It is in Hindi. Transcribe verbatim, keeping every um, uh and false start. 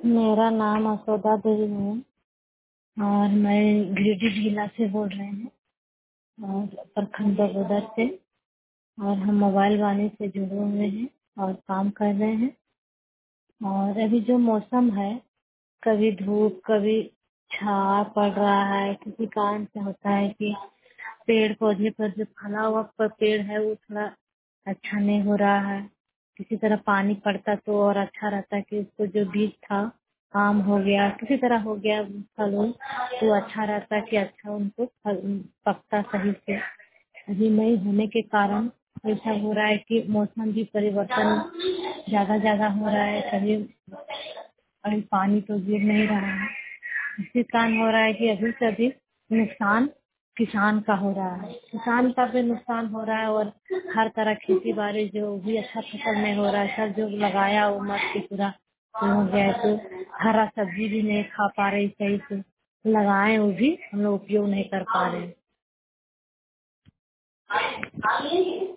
मेरा नाम असोदा देवी है और मैं गिरिडीह जिला से बोल रहे हैं और प्रखंड बगोदर से। और हम मोबाइल वाले से जुड़े हुए हैं और काम कर रहे हैं। और अभी जो मौसम है, कभी धूप कभी छाया पड़ रहा है। किसी कारण से होता है कि पेड़ पौधे पर जो फला हुआ पर पेड़ है वो थोड़ा अच्छा नहीं हो रहा है। किसी तरह पानी पड़ता तो और अच्छा रहता कि उसको जो बीज था, आम हो गया किसी तरह हो गया फल हो, तो अच्छा रहता कि अच्छा उनको फल पकता सही से। अभी नहीं होने के कारण ऐसा हो रहा है कि मौसम भी परिवर्तन ज्यादा ज्यादा हो रहा है। कभी अभी पानी तो गिर नहीं रहा है। इसी कारण हो रहा है कि अभी से अधिक नुकसान किसान का हो रहा है। किसान का भी नुकसान हो रहा है और हर तरह खेती बाड़ी जो भी अच्छा फसल नहीं हो रहा है। सब जो लगाया वो मर के पूरा हो गया है। तो हरा सब्जी भी नहीं खा पा रही सही से। लगाए वो भी हम लोग उपयोग नहीं कर पा रहे हैं।